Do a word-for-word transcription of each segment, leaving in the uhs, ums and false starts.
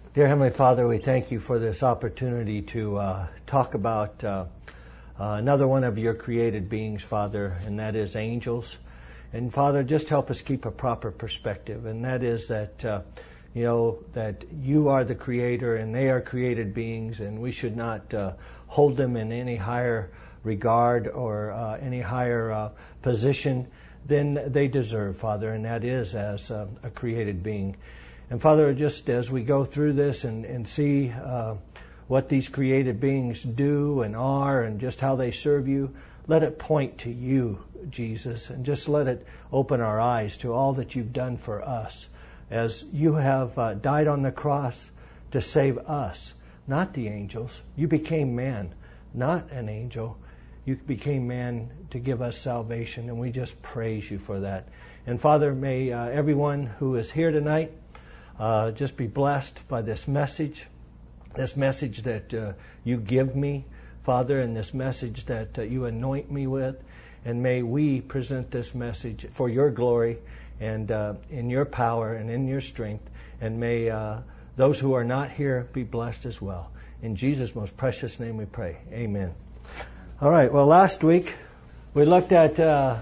Dear Heavenly Father, we thank you for this opportunity to uh, talk about uh, uh, another one of your created beings, Father, and that is angels. And Father, just help us keep a proper perspective, and that is that, uh, you know, that you are the creator and they are created beings, and we should not uh, hold them in any higher regard or uh, any higher uh, position than they deserve, Father, and that is as uh, a created being. And Father, just as we go through this and, and see uh, what these created beings do and are and just how they serve you, let it point to you, Jesus, and just let it open our eyes to all that you've done for us as you have uh, died on the cross to save us, not the angels. You became man, not an angel. You became man to give us salvation, and we just praise you for that. And Father, may uh, everyone who is here tonight Uh, just be blessed by this message, this message that uh, you give me, Father, and this message that uh, you anoint me with. And may we present this message for your glory and uh, in your power and in your strength. And may uh, those who are not here be blessed as well. In Jesus' most precious name we pray. Amen. All right, well, last week we looked at uh,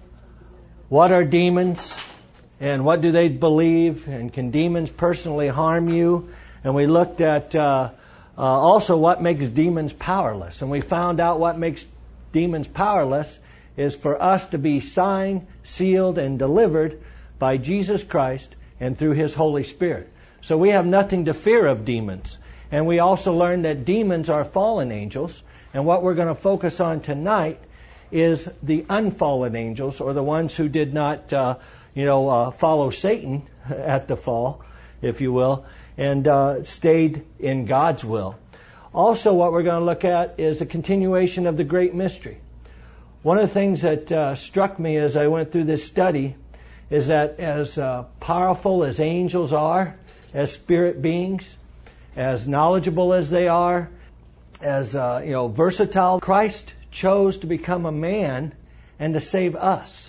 what are demons? And what do they believe? And can demons personally harm you? And we looked at uh, uh, also what makes demons powerless. And we found out what makes demons powerless is for us to be signed, sealed, and delivered by Jesus Christ and through His Holy Spirit. So we have nothing to fear of demons. And we also learned that demons are fallen angels. And what we're going to focus on tonight is the unfallen angels, or the ones who did not Uh, you know, uh, follow Satan at the fall, if you will, and uh, stayed in God's will. Also, what we're going to look at is a continuation of the great mystery. One of the things that uh, struck me as I went through this study is that as uh, powerful as angels are, as spirit beings, as knowledgeable as they are, as uh, you know, versatile, Christ chose to become a man and to save us.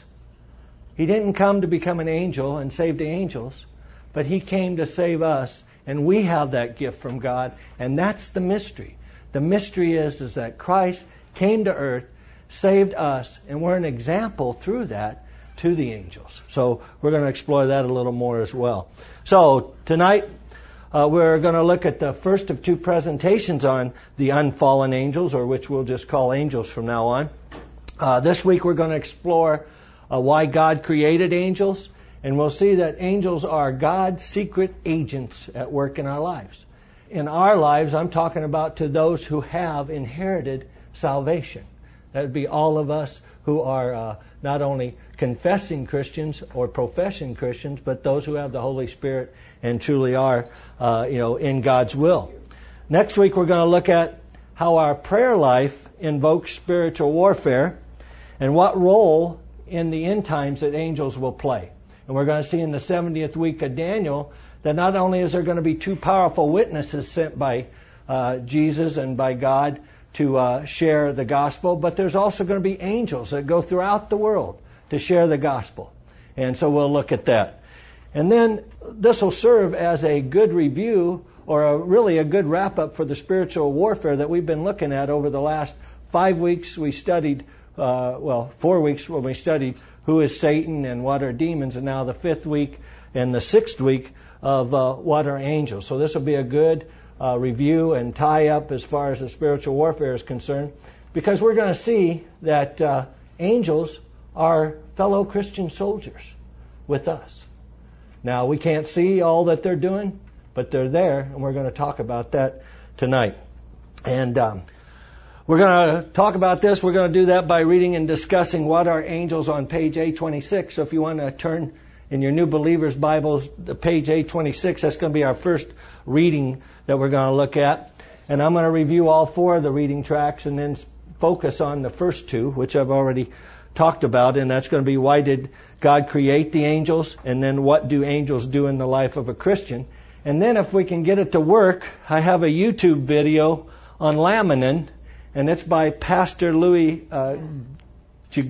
He didn't come to become an angel and save the angels, but He came to save us, and we have that gift from God, and that's the mystery. The mystery is, is that Christ came to earth, saved us, and we're an example through that to the angels. So we're going to explore that a little more as well. So tonight uh, we're going to look at the first of two presentations on the unfallen angels, or which we'll just call angels from now on. Uh, this week we're going to explore Uh, why God created angels, and we'll see that angels are God's secret agents at work in our lives. In our lives, I'm talking about to those who have inherited salvation. That would be all of us who are uh, not only confessing Christians or professing Christians, but those who have the Holy Spirit and truly are, uh, you know, in God's will. Next week, we're going to look at how our prayer life invokes spiritual warfare and what role in the end times that angels will play. And we're going to see in the seventieth week of Daniel that not only is there going to be two powerful witnesses sent by uh, Jesus and by God to uh, share the gospel, but there's also going to be angels that go throughout the world to share the gospel. And so we'll look at that. And then this will serve as a good review, or a, really a good wrap-up for the spiritual warfare that we've been looking at over the last five weeks. We studied Uh, well, four weeks when we studied who is Satan and what are demons, and now the fifth week and the sixth week of uh, what are angels. So this will be a good uh, review and tie-up as far as the spiritual warfare is concerned, because we're going to see that uh, angels are fellow Christian soldiers with us. Now, we can't see all that they're doing, but they're there, and we're going to talk about that tonight. And um We're going to talk about this. We're going to do that by reading and discussing what are angels on page A twenty-six. So if you want to turn in your New Believers Bibles to page A twenty-six, that's going to be our first reading that we're going to look at. And I'm going to review all four of the reading tracks and then focus on the first two, which I've already talked about. And that's going to be why did God create the angels? And then what do angels do in the life of a Christian? And then if we can get it to work, I have a YouTube video on laminin. And it's by Pastor Louis uh,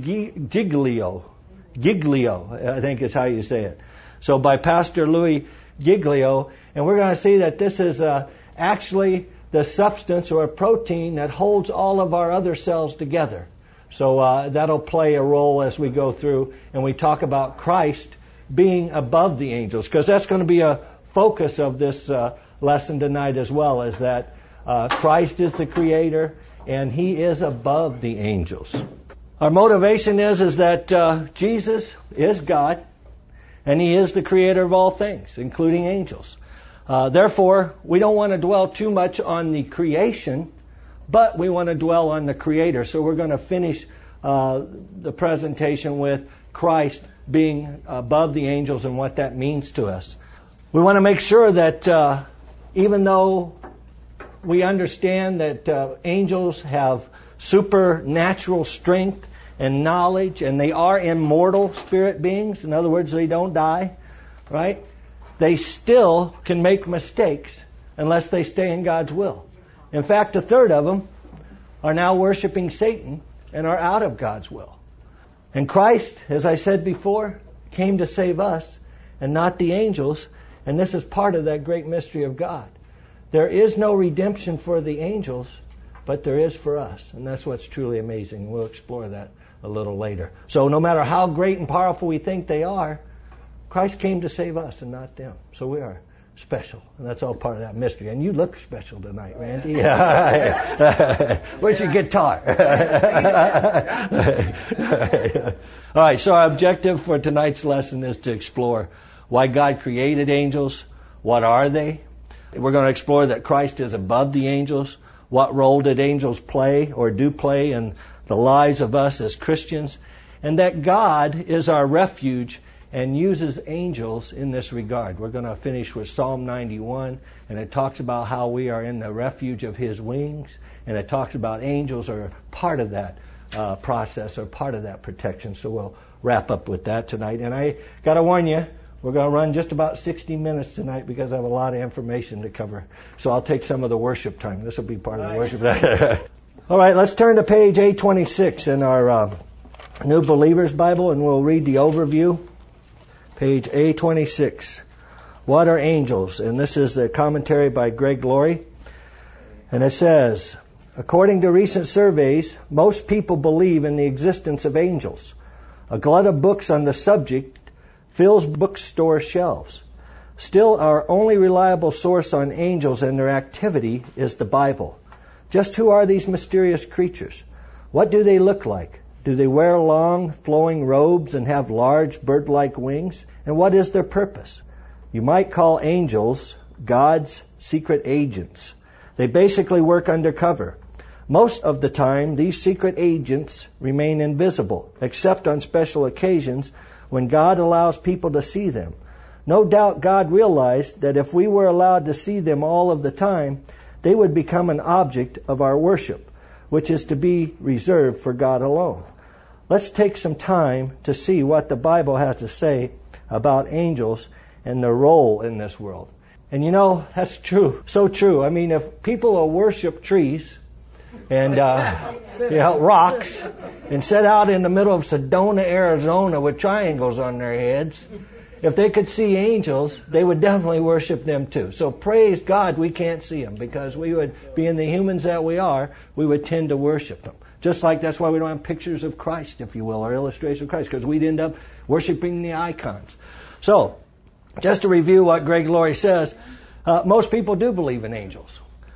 Giglio. Giglio, I think is how you say it. So by Pastor Louis giglio, and we're going to see that this is uh, actually the substance or a protein that holds all of our other cells together. So uh, that'll play a role as we go through and we talk about Christ being above the angels, because that's going to be a focus of this uh, lesson tonight as well, is that uh, Christ is the Creator and He is above the angels. Our motivation is, is that uh, Jesus is God and He is the Creator of all things, including angels. Uh, therefore, we don't want to dwell too much on the creation, but we want to dwell on the Creator. So we're going to finish uh, the presentation with Christ being above the angels and what that means to us. We want to make sure that uh, even though we understand that uh, angels have supernatural strength and knowledge, and they are immortal spirit beings, in other words, they don't die, right? They still can make mistakes unless they stay in God's will. In fact, a third of them are now worshiping Satan and are out of God's will. And Christ, as I said before, came to save us and not the angels, and this is part of that great mystery of God. There is no redemption for the angels, but there is for us, and that's what's truly amazing. We'll explore that a little later. So no matter how great and powerful we think they are, Christ came to save us and not them. So we are special, and that's all part of that mystery. And you look special tonight, Randy. Where's your guitar? All right, so our objective for tonight's lesson is to explore why God created angels, what are they? We're going to explore that Christ is above the angels, what role did angels play or do play in the lives of us as Christians, and that God is our refuge and uses angels in this regard. We're going to finish with Psalm ninety-one, and it talks about how we are in the refuge of His wings, and it talks about angels are part of that uh, process or part of that protection. So we'll wrap up with that tonight. And I got to warn you, we're going to run just about sixty minutes tonight because I have a lot of information to cover. So I'll take some of the worship time. This will be part of the worship. All right, let's turn to page eight twenty-six in our uh, New Believer's Bible, and we'll read the overview. Page A twenty-six. What are angels? And this is the commentary by Greg Laurie. And it says, according to recent surveys, most people believe in the existence of angels. A glut of books on the subject fills bookstore shelves. Still, our only reliable source on angels and their activity is the Bible. Just who are these mysterious creatures? What do they look like? Do they wear long, flowing robes and have large, bird-like wings? And what is their purpose? You might call angels God's secret agents. They basically work undercover. Most of the time, these secret agents remain invisible, except on special occasions when God allows people to see them. No doubt God realized that if we were allowed to see them all of the time, they would become an object of our worship, which is to be reserved for God alone. Let's take some time to see what the Bible has to say about angels and their role in this world. And you know, that's true, so true. I mean, if people will worship trees and uh, you know, rocks and sit out in the middle of Sedona, Arizona with triangles on their heads, if they could see angels, they would definitely worship them too. So praise God we can't see them, because we would, being the humans that we are, we would tend to worship them. Just like that's why we don't have pictures of Christ, if you will, or illustrations of Christ, because we'd end up worshiping the icons. So, just to review what Greg Laurie says, uh, most people do believe in angels.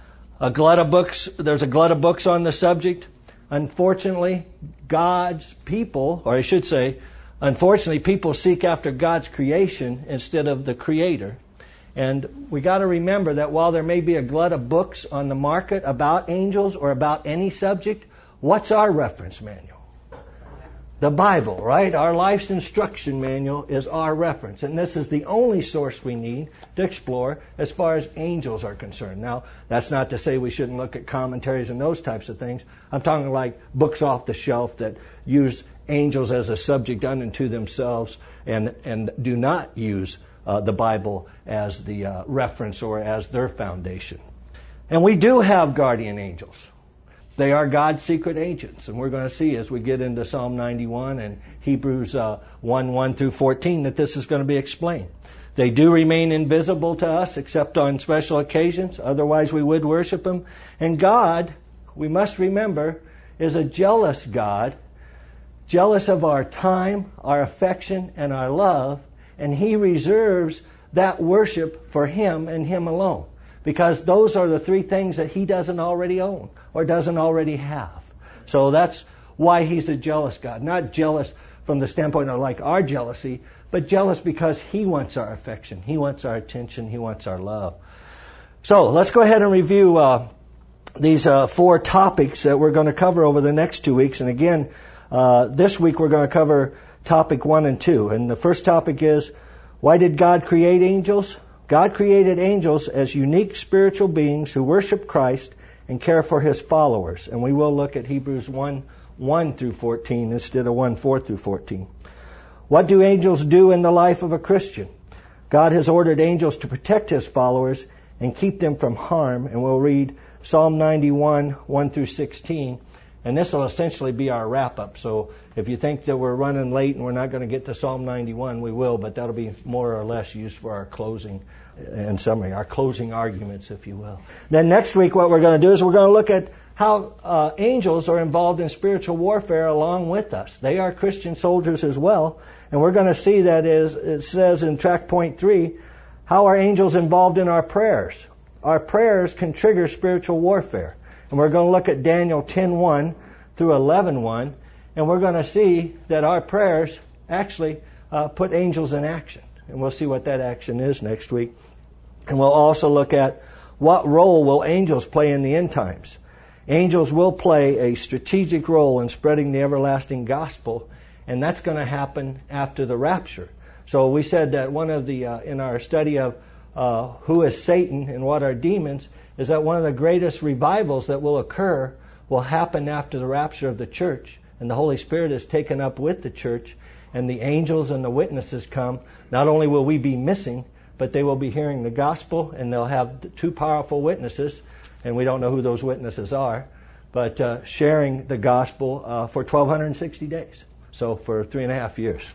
A glut of books, there's a glut of books on the subject. Unfortunately, God's people, or I should say, unfortunately, people seek after God's creation instead of the Creator. And we got to remember that while there may be a glut of books on the market about angels or about any subject, what's our reference manual? The Bible, right? Our life's instruction manual is our reference. And this is the only source we need to explore as far as angels are concerned. Now, that's not to say we shouldn't look at commentaries and those types of things. I'm talking like books off the shelf that use angels as a subject unto themselves and, and do not use uh, the Bible as the uh, reference or as their foundation. And we do have guardian angels. They are God's secret agents, and we're going to see as we get into Psalm ninety-one and Hebrews uh, one, one through fourteen that this is going to be explained. They do remain invisible to us except on special occasions. Otherwise, we would worship them. And God, we must remember, is a jealous God, jealous of our time, our affection, and our love. And He reserves that worship for Him and Him alone. Because those are the three things that He doesn't already own or doesn't already have. So that's why He's a jealous God. Not jealous from the standpoint of like our jealousy, but jealous because He wants our affection. He wants our attention. He wants our love. So let's go ahead and review uh, these uh, four topics that we're going to cover over the next two weeks. And again, uh, this week we're going to cover topic one and two. And the first topic is, why did God create angels? God created angels as unique spiritual beings who worship Christ and care for His followers. And we will look at Hebrews one, one through fourteen instead of one, four through fourteen. What do angels do in the life of a Christian? God has ordered angels to protect His followers and keep them from harm. And we'll read Psalm ninety-one, one through sixteen. And this will essentially be our wrap-up. So if you think that we're running late and we're not going to get to Psalm ninety-one, we will, but that'll be more or less used for our closing and summary, our closing arguments, if you will. Then next week what we're going to do is we're going to look at how uh, angels are involved in spiritual warfare along with us. They are Christian soldiers as well. And we're going to see that is, it says in track point three, how are angels involved in our prayers? Our prayers can trigger spiritual warfare. And we're going to look at Daniel ten one through eleven one, and we're going to see that our prayers actually uh, put angels in action. And we'll see what that action is next week. And we'll also look at what role will angels play in the end times. Angels will play a strategic role in spreading the everlasting gospel, and that's going to happen after the rapture. So we said that one of the, uh, in our study of uh, who is Satan and what are demons, is that one of the greatest revivals that will occur will happen after the rapture of the church. And the Holy Spirit is taken up with the church, and the angels and the witnesses come. Not only will we be missing, but they will be hearing the gospel, and they'll have two powerful witnesses, and we don't know who those witnesses are, but uh, sharing the gospel uh, for twelve sixty days. So for three and a half years.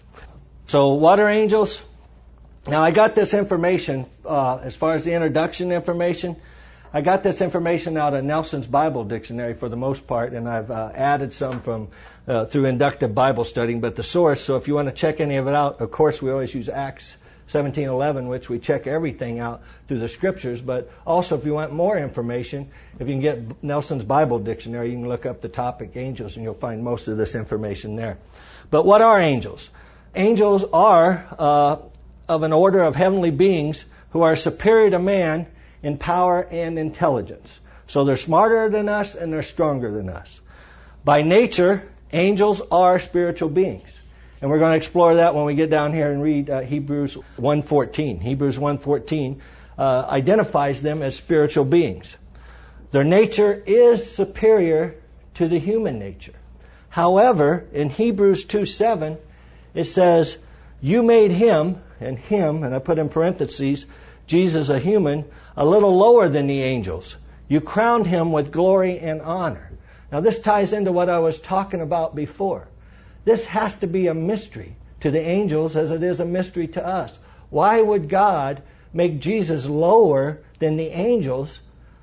So what are angels? Now I got this information, uh, as far as the introduction information, I got this information out of Nelson's Bible Dictionary for the most part, and I've uh, added some from uh, through inductive Bible studying. But the source, so if you want to check any of it out, of course we always use Acts seventeen eleven, which we check everything out through the Scriptures. But also, if you want more information, if you can get Nelson's Bible Dictionary, you can look up the topic angels, and you'll find most of this information there. But what are angels? Angels are uh, of an order of heavenly beings who are superior to man in power and intelligence. So they're smarter than us and they're stronger than us. By nature, angels are spiritual beings. And we're going to explore that when we get down here and read uh, Hebrews one fourteen. Hebrews one fourteen uh, identifies them as spiritual beings. Their nature is superior to the human nature. However, in Hebrews two seven, it says, you made him, and him, and I put in parentheses, Jesus a human, a little lower than the angels. You crowned him with glory and honor. Now this ties into what I was talking about before. This has to be a mystery to the angels as it is a mystery to us. Why would God make Jesus lower than the angels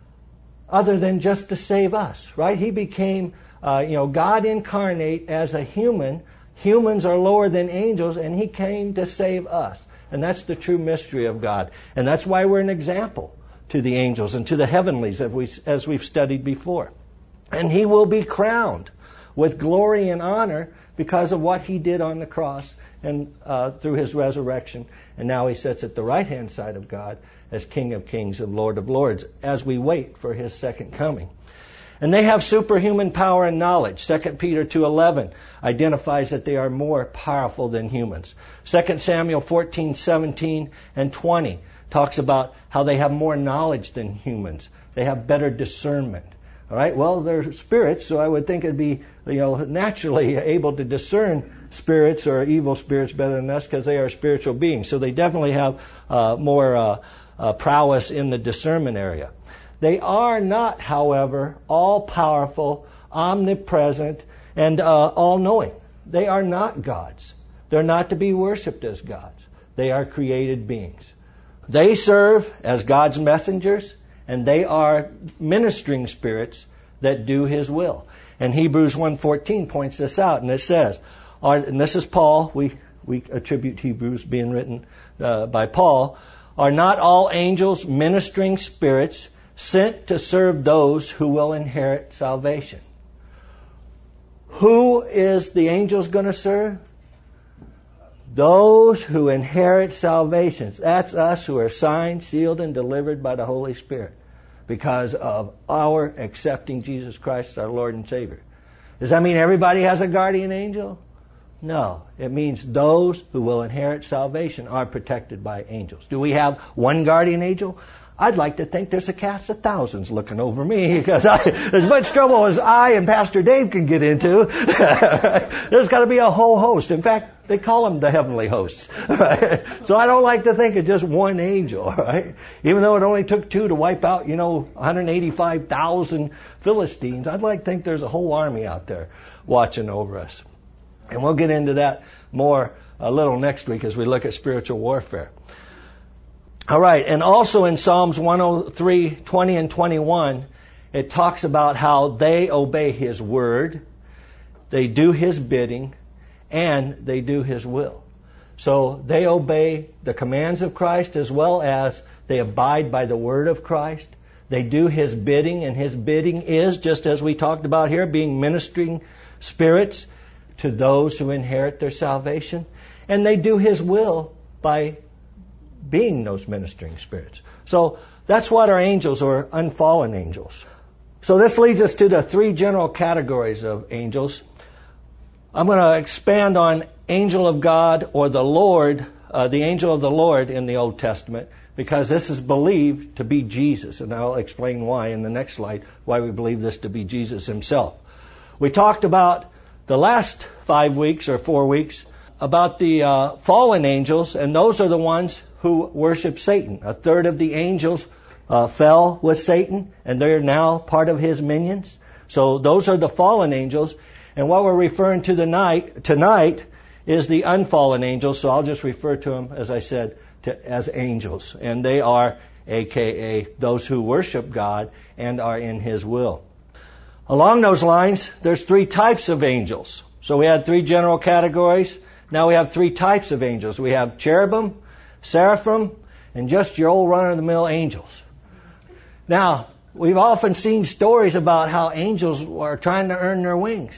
other than just to save us, right? He became, uh, you know, God incarnate as a human. Humans are lower than angels, and He came to save us. And that's the true mystery of God. And that's why we're an example to the angels and to the heavenlies, as, we, as we've studied before. And He will be crowned with glory and honor because of what He did on the cross and uh, through His resurrection. And now He sits at the right-hand side of God as King of Kings and Lord of Lords as we wait for His second coming. And they have superhuman power and knowledge. Second Peter two eleven identifies that they are more powerful than humans. Second Samuel fourteen seventeen and twenty talks about how they have more knowledge than humans. They have better discernment. All right. Well, they're spirits, so I would think it'd be, you know, naturally able to discern spirits or evil spirits better than us because they are spiritual beings. So they definitely have uh, more uh, uh, prowess in the discernment area. They are not, however, all-powerful, omnipresent, and uh, all-knowing. They are not gods. They're not to be worshipped as gods. They are created beings. They serve as God's messengers, and they are ministering spirits that do His will. And Hebrews one fourteen points this out, and it says, and this is Paul, we, we attribute Hebrews being written uh, by Paul, are not all angels ministering spirits sent to serve those who will inherit salvation? Who is the angels going to serve? Those who inherit salvation. That's us who are signed, sealed, and delivered by the Holy Spirit because of our accepting Jesus Christ as our Lord and Savior. Does that mean everybody has a guardian angel? No. It means those who will inherit salvation are protected by angels. Do we have one guardian angel? I'd like to think there's a cast of thousands looking over me because I, as much trouble as I and Pastor Dave can get into, there's got to be a whole host. In fact, they call them the heavenly hosts. Right? So I don't like to think of just one angel, right? Even though it only took two to wipe out, you know, one hundred eighty-five thousand Philistines, I'd like to think there's a whole army out there watching over us. And we'll get into that more a little next week as we look at spiritual warfare. All right, and also in Psalms one oh three, twenty and twenty-one, it talks about how they obey His word, they do His bidding, and they do His will. So they obey the commands of Christ as well as they abide by the word of Christ. They do His bidding, and His bidding is, just as we talked about here, being ministering spirits to those who inherit their salvation. And they do His will by being those ministering spirits. So that's what our angels or unfallen angels. So this leads us to the three general categories of angels. I'm going to expand on angel of God or the Lord, uh, the angel of the Lord in the Old Testament, because this is believed to be Jesus. And I'll explain why in the next slide, why we believe this to be Jesus Himself. We talked about the last five weeks or four weeks about the uh, fallen angels, and those are the ones who worship Satan. A third of the angels uh, fell with Satan, and they're now part of his minions. So those are the fallen angels. And what we're referring to tonight, tonight is the unfallen angels. So I'll just refer to them, as I said, to, as angels. And they are, a k a, those who worship God and are in His will. Along those lines, there's three types of angels. So we had three general categories. Now we have three types of angels. We have cherubim, seraphim, and just your old run-of-the-mill angels. Now, we've often seen stories about how angels are trying to earn their wings.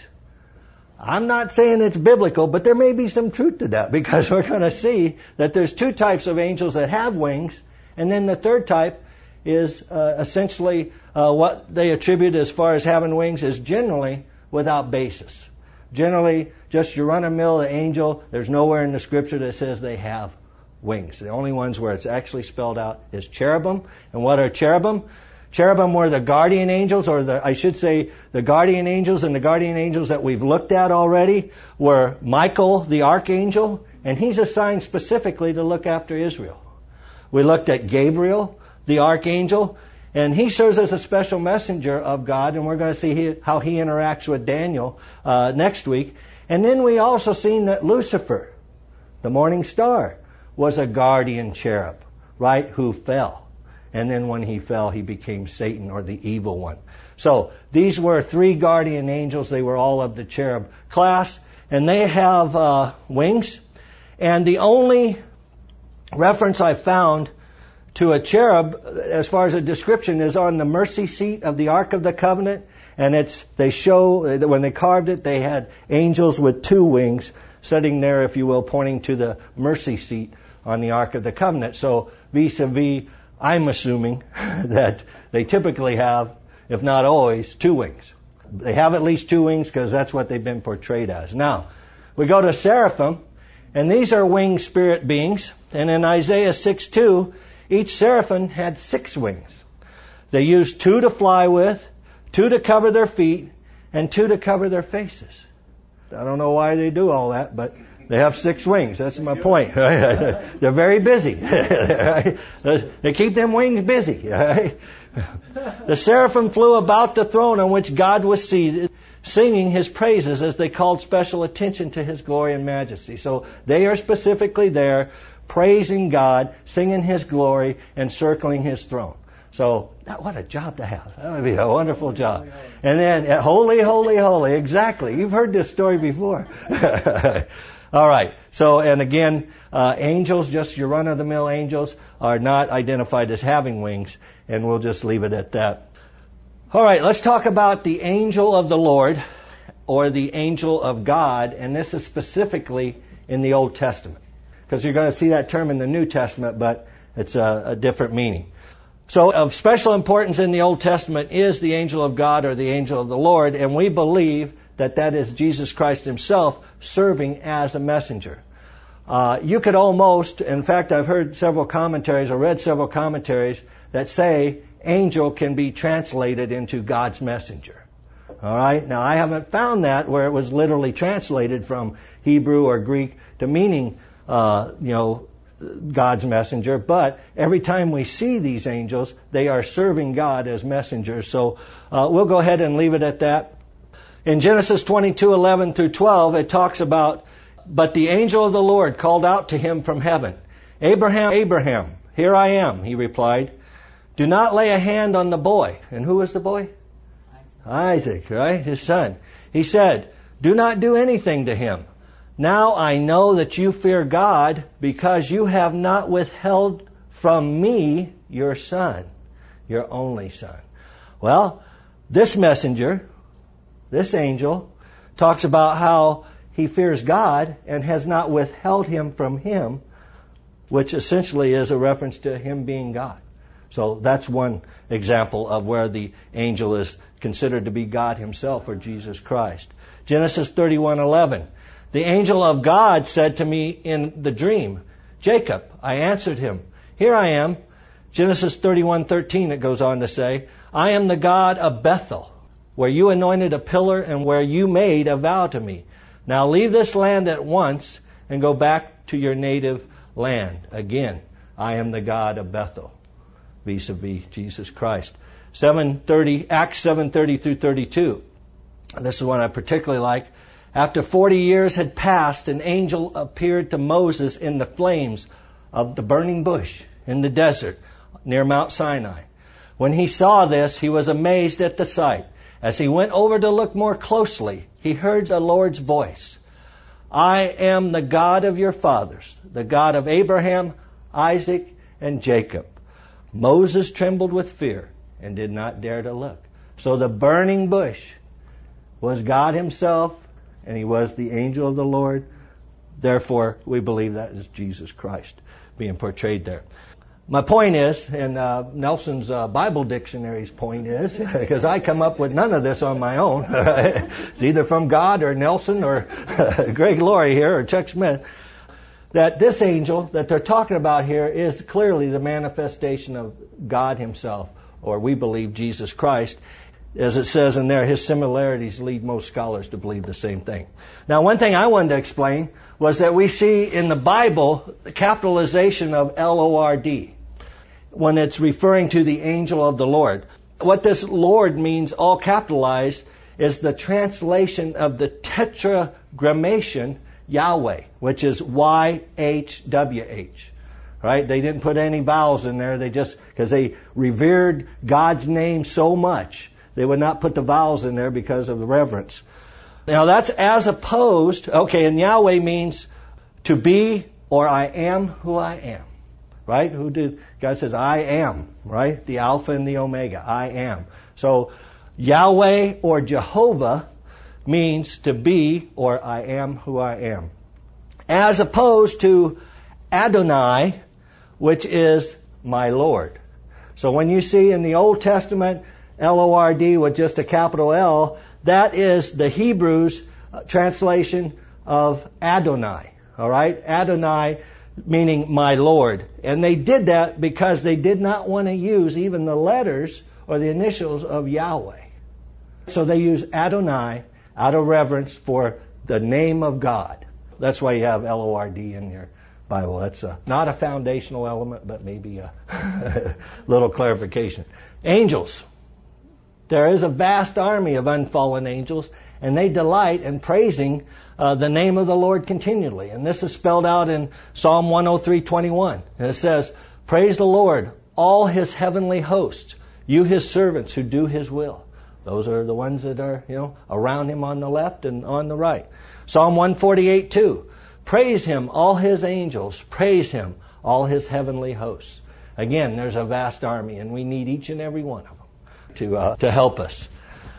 I'm not saying it's biblical, but there may be some truth to that, because we're going to see that there's two types of angels that have wings, and then the third type is uh, essentially uh, what they attribute as far as having wings is generally without basis. Generally, just your run-of-the-mill angel, there's nowhere in the Scripture that says they have wings. The only ones where it's actually spelled out is cherubim. And what are cherubim? Cherubim were the guardian angels, or the, I should say the guardian angels, and the guardian angels that we've looked at already were Michael the archangel, and he's assigned specifically to look after Israel. We looked at Gabriel the archangel, and he serves as a special messenger of God, and we're going to see he, how he interacts with Daniel uh, next week. And then we also seen that Lucifer, the morning star, was a guardian cherub, right, who fell. And then when he fell, he became Satan, or the evil one. So these were three guardian angels. They were all of the cherub class, and they have uh, wings. And the only reference I found to a cherub, as far as a description, is on the mercy seat of the Ark of the Covenant. And it's they show that when they carved it, they had angels with two wings sitting there, if you will, pointing to the mercy seat on the Ark of the Covenant. So vis-a-vis, I'm assuming that they typically have, if not always, two wings. They have at least two wings because that's what they've been portrayed as. Now, we go to seraphim, and these are winged spirit beings. And in Isaiah six two, each seraphim had six wings. They used two to fly with, two to cover their feet, and two to cover their faces. I don't know why they do all that, but they have six wings. That's my point. They're very busy. They keep them wings busy. The seraphim flew about the throne on which God was seated, singing His praises as they called special attention to His glory and majesty. So they are specifically there praising God, singing His glory, and circling His throne. So, that, what a job to have. That would be a wonderful job. And then, uh, holy, holy, holy. Exactly. You've heard this story before. All right. So, and again, uh, angels, just your run-of-the-mill angels, are not identified as having wings. And we'll just leave it at that. All right. Let's talk about the angel of the Lord, or the angel of God. And this is specifically in the Old Testament, because you're going to see that term in the New Testament, but it's a, a different meaning. So of special importance in the Old Testament is the angel of God, or the angel of the Lord, and we believe that that is Jesus Christ Himself serving as a messenger. Uh, you could almost, in fact, I've heard several commentaries, or read several commentaries, that say angel can be translated into God's messenger. All right. Now, I haven't found that where it was literally translated from Hebrew or Greek to meaning, uh, you know, God's messenger. But every time we see these angels, they are serving God as messengers. So uh, we'll go ahead and leave it at that. In Genesis twenty-two, eleven through twelve, it talks about, but the angel of the Lord called out to him from heaven, Abraham, Abraham, here I am, he replied. Do not lay a hand on the boy. And who was the boy? Isaac, right? His son. He said, do not do anything to him. Now I know that you fear God, because you have not withheld from me your son, your only son. Well, this messenger, this angel, talks about how he fears God and has not withheld him from him, which essentially is a reference to him being God. So that's one example of where the angel is considered to be God Himself, or Jesus Christ. Genesis thirty-one eleven. The angel of God said to me in the dream, Jacob. I answered him, here I am. Genesis thirty-one thirteen, it goes on to say, I am the God of Bethel, where you anointed a pillar and where you made a vow to me. Now leave this land at once and go back to your native land. Again, I am the God of Bethel, vis-a-vis Jesus Christ. seven thirty, Acts seven thirty through thirty-two. This is one I particularly like. After forty years had passed, an angel appeared to Moses in the flames of the burning bush in the desert near Mount Sinai. When he saw this, he was amazed at the sight. As he went over to look more closely, he heard the Lord's voice. I am the God of your fathers, the God of Abraham, Isaac, and Jacob. Moses trembled with fear and did not dare to look. So the burning bush was God Himself, and He was the angel of the Lord. Therefore, we believe that is Jesus Christ being portrayed there. My point is, and uh, Nelson's uh, Bible Dictionary's point is, because I come up with none of this on my own. It's either from God or Nelson or Greg Laurie here or Chuck Smith, that this angel that they're talking about here is clearly the manifestation of God Himself, or we believe Jesus Christ. As it says in there, His similarities lead most scholars to believe the same thing. Now, one thing I wanted to explain was that we see in the Bible the capitalization of L O R D when it's referring to the angel of the Lord. What this Lord means, all capitalized, is the translation of the tetragrammation Yahweh, which is Y H W H. Right? They didn't put any vowels in there. They just, because they revered God's name so much, they would not put the vowels in there because of the reverence. Now that's as opposed, okay, and Yahweh means to be, or I am who I am. Right? Who did, God says, I am, right? The Alpha and the Omega. I am. So Yahweh or Jehovah means to be, or I am who I am. As opposed to Adonai, which is my Lord. So when you see in the Old Testament L O R D with just a capital L, that is the Hebrew's translation of Adonai. All right? Adonai meaning my Lord. And they did that because they did not want to use even the letters or the initials of Yahweh. So they use Adonai out of reverence for the name of God. That's why you have L O R D in your Bible. That's a, not a foundational element, but maybe a little clarification. Angels. There is a vast army of unfallen angels, and they delight in praising uh, the name of the Lord continually. And this is spelled out in Psalm one oh three twenty-one. And it says, "Praise the Lord, all His heavenly hosts, you His servants who do His will." Those are the ones that are, you know, around Him on the left and on the right. Psalm one forty-eight two. "Praise Him, all His angels. Praise Him, all His heavenly hosts." Again, there's a vast army, and we need each and every one of them to uh, to help us.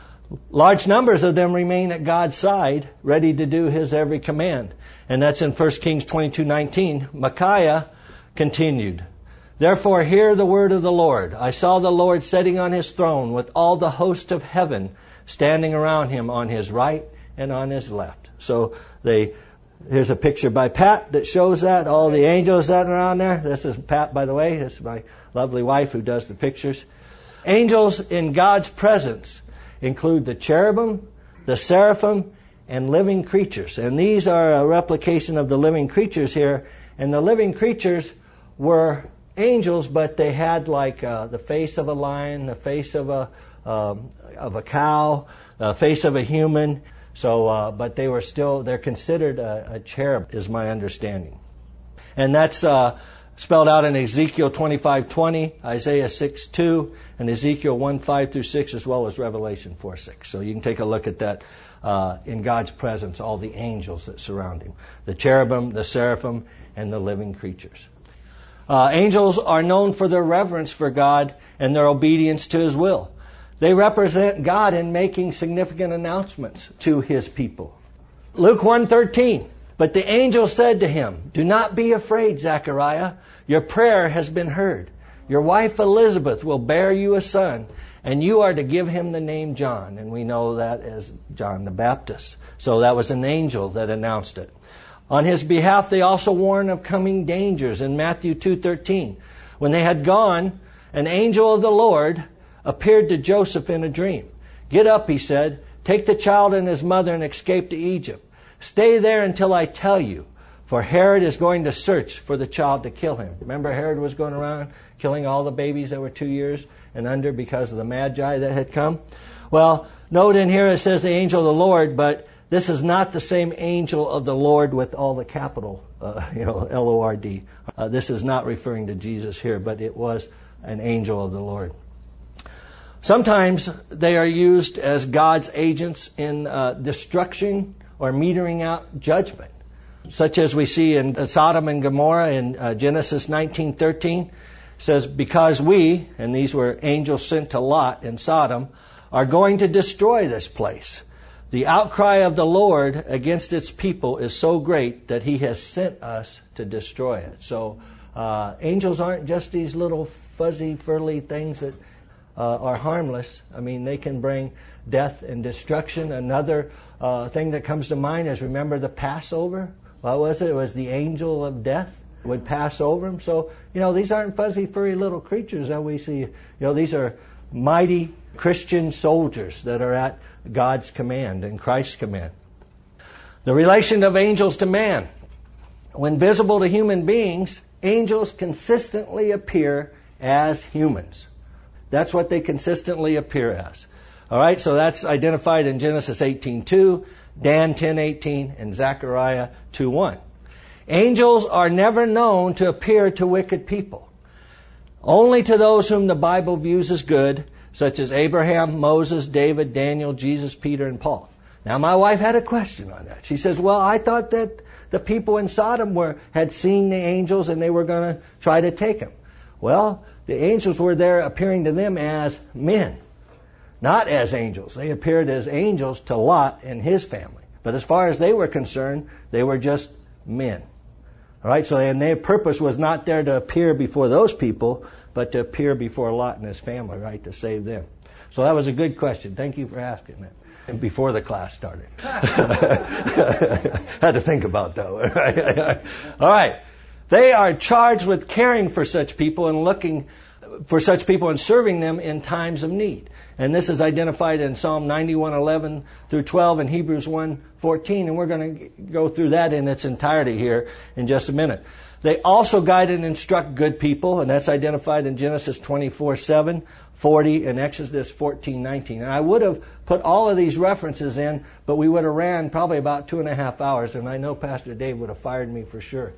Large numbers of them remain at God's side, ready to do His every command. And that's in First Kings twenty-two nineteen. Micaiah continued, "Therefore hear the word of the Lord. I saw the Lord sitting on His throne with all the host of heaven standing around Him on His right and on His left." So they, here's a picture by Pat that shows that, all the angels that are around there. This is Pat, by the way. This is my lovely wife who does the pictures. Angels in God's presence include the cherubim, the seraphim, and living creatures. And these are a replication of the living creatures here. And the living creatures were angels, but they had like uh, the face of a lion, the face of a um, of a cow, the face of a human. So, uh, but they were still, they're considered a, a cherub, is my understanding. And that's uh, spelled out in Ezekiel twenty-five twenty, Isaiah six two, and Ezekiel one five through six, as well as Revelation four six. So you can take a look at that uh, in God's presence, all the angels that surround Him, the cherubim, the seraphim, and the living creatures. Uh, angels are known for their reverence for God and their obedience to His will. They represent God in making significant announcements to His people. Luke one thirteen. "But the angel said to him, 'Do not be afraid, Zechariah. Your prayer has been heard. Your wife Elizabeth will bear you a son, and you are to give him the name John.'" And we know that as John the Baptist. So that was an angel that announced it. On his behalf, they also warn of coming dangers in Matthew two thirteen. "When they had gone, an angel of the Lord appeared to Joseph in a dream. 'Get up,' he said, 'take the child and his mother and escape to Egypt. Stay there until I tell you, for Herod is going to search for the child to kill him.'" Remember, Herod was going around killing all the babies that were two years and under because of the Magi that had come. Well, note in here it says the angel of the Lord, but this is not the same angel of the Lord with all the capital, uh, you know, L O R D. Uh, this is not referring to Jesus here, but it was an angel of the Lord. Sometimes they are used as God's agents in uh, destruction or metering out judgment, such as we see in Sodom and Gomorrah in uh, Genesis nineteen thirteen. It says, "Because we," and these were angels sent to Lot in Sodom, "are going to destroy this place. The outcry of the Lord against its people is so great that He has sent us to destroy it." So uh, angels aren't just these little fuzzy, furry things that uh, are harmless. I mean, they can bring death and destruction. Another uh, thing that comes to mind is, remember the Passover? What was it? It was the angel of death would pass over them. So, you know, these aren't fuzzy, furry little creatures that we see. You know, these are mighty Christian soldiers that are at God's command and Christ's command. The relation of angels to man. When visible to human beings, angels consistently appear as humans. That's what they consistently appear as. All right, so that's identified in Genesis eighteen two, Dan ten eighteen, and Zechariah two one. Angels are never known to appear to wicked people. Only to those whom the Bible views as good, such as Abraham, Moses, David, Daniel, Jesus, Peter, and Paul. Now, my wife had a question on that. She says, "Well, I thought that the people in Sodom were had seen the angels and they were going to try to take them." Well, the angels were there appearing to them as men, not as angels. They appeared as angels to Lot and his family. But as far as they were concerned, they were just men. All right, so and their purpose was not there to appear before those people, but to appear before Lot and his family, right, to save them. So that was a good question. Thank you for asking that. And before the class started. Had to think about that. All right. They are charged with caring for such people and looking for such people and serving them in times of need. And this is identified in Psalm ninety-one eleven through twelve and Hebrews one fourteen. And we're going to go through that in its entirety here in just a minute. They also guide and instruct good people, and that's identified in Genesis twenty-four seven, forty, and Exodus fourteen nineteen. And I would have put all of these references in, but we would have ran probably about two and a half hours, and I know Pastor Dave would have fired me for sure.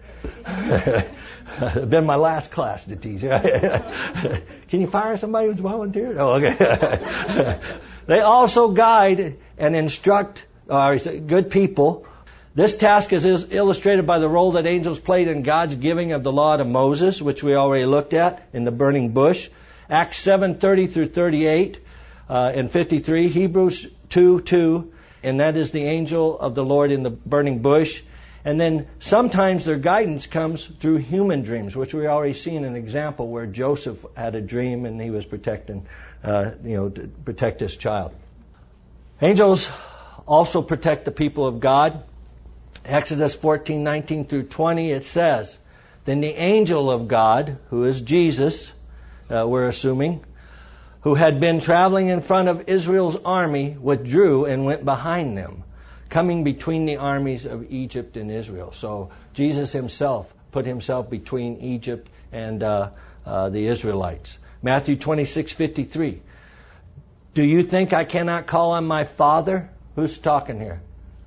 It'd been my last class to teach. Can you fire somebody who's volunteered? Oh, okay. They also guide and instruct uh, good people. This task is illustrated by the role that angels played in God's giving of the law to Moses, which we already looked at in the burning bush. Acts seven thirty through thirty-eight uh, and fifty-three. Hebrews two two, and that is the angel of the Lord in the burning bush. And then sometimes their guidance comes through human dreams, which we already seen an example where Joseph had a dream and he was protecting, uh, you know, to protect his child. Angels also protect the people of God. Exodus fourteen nineteen through twenty, it says, "Then the angel of God, who is Jesus, uh, we're assuming, who had been traveling in front of Israel's army, withdrew and went behind them, coming between the armies of Egypt and Israel." So Jesus himself put himself between Egypt and uh, uh, the Israelites. Matthew twenty-six fifty-three. "Do you think I cannot call on my Father?" Who's talking here?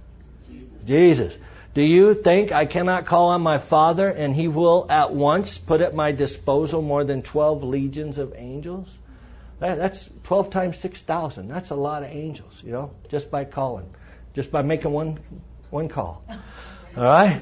Jesus. "Do you think I cannot call on my Father, and He will at once put at my disposal more than twelve legions of angels?" That, that's twelve times six thousand. That's a lot of angels, you know, just by calling, just by making one one call. All right?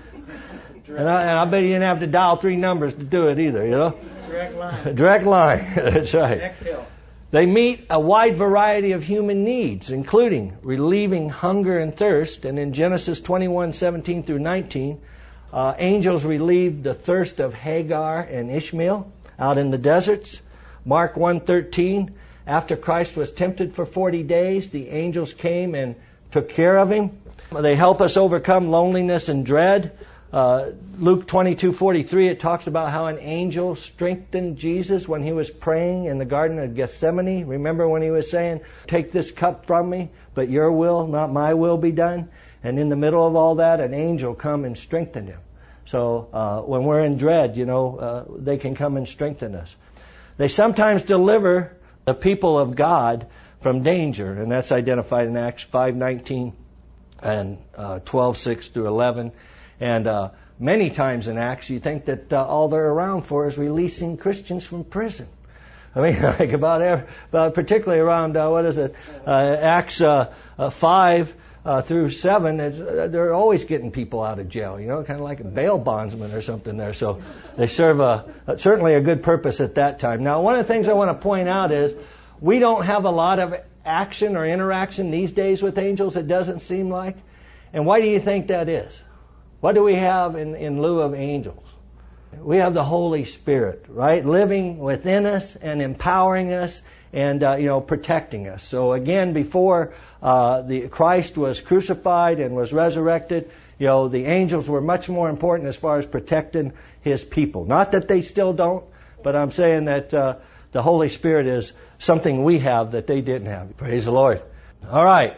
And I, and I bet you didn't have to dial three numbers to do it either, you know? Direct line. Direct line. That's right. Exhale. They meet a wide variety of human needs, including relieving hunger and thirst. And in Genesis twenty-one seventeen through nineteen, uh, angels relieved the thirst of Hagar and Ishmael out in the deserts. Mark one thirteen, after Christ was tempted for forty days, the angels came and took care of him. They help us overcome loneliness and dread. Uh, Luke twenty-two forty-three, it talks about how an angel strengthened Jesus when he was praying in the Garden of Gethsemane. Remember when he was saying, "Take this cup from me, but your will, not my will, be done." And in the middle of all that, an angel come and strengthened him. So uh, when we're in dread, you know, uh, they can come and strengthen us. They sometimes deliver the people of God from danger, and that's identified in Acts five nineteen and uh, twelve six through eleven. And uh, many times in Acts, you think that uh, all they're around for is releasing Christians from prison. I mean, like about, every, about particularly around, uh, what is it, uh, Acts uh, uh, five uh, through seven, it's, uh, they're always getting people out of jail, you know, kind of like a bail bondsman or something there. So they serve a, a, certainly a good purpose at that time. Now, one of the things I want to point out is we don't have a lot of action or interaction these days with angels, it doesn't seem like. And why do you think that is? What do we have in, in lieu of angels? We have the Holy Spirit, right? Living within us and empowering us and, uh, you know, protecting us. So again, before uh, the Christ was crucified and was resurrected, you know, the angels were much more important as far as protecting His people. Not that they still don't, but I'm saying that uh, the Holy Spirit is something we have that they didn't have. Praise the Lord. All right.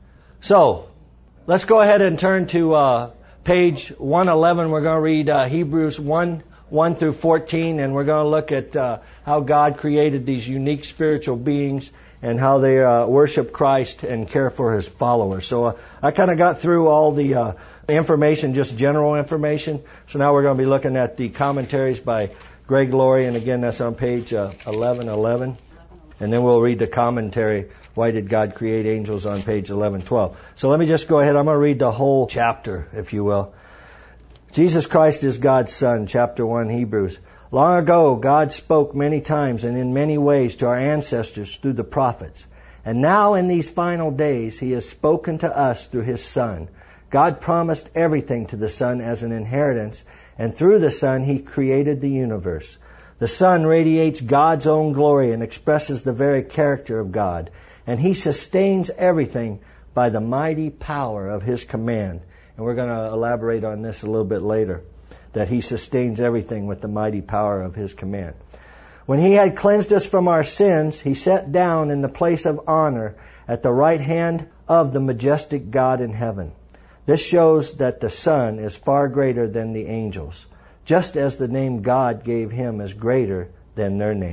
So let's go ahead and turn to Uh, page one eleven. We're going to read uh, Hebrews one, one through fourteen, and we're going to look at uh, how God created these unique spiritual beings and how they uh, worship Christ and care for His followers. So uh, I kind of got through all the uh, information, just general information. So now we're going to be looking at the commentaries by Greg Laurie, and again, that's on page uh, eleven eleven. And then we'll read the commentary, Why Did God Create Angels, on page eleven twelve. So let me just go ahead. I'm going to read the whole chapter, if you will. Jesus Christ is God's Son, chapter one, Hebrews. Long ago, God spoke many times and in many ways to our ancestors through the prophets. And now in these final days, He has spoken to us through His Son. God promised everything to the Son as an inheritance, and through the Son, He created the universe. The Son radiates God's own glory and expresses the very character of God. And He sustains everything by the mighty power of His command. And we're going to elaborate on this a little bit later, that He sustains everything with the mighty power of His command. When He had cleansed us from our sins, He sat down in the place of honor at the right hand of the majestic God in heaven. This shows that the Son is far greater than the angels, just as the name God gave Him is greater than their names.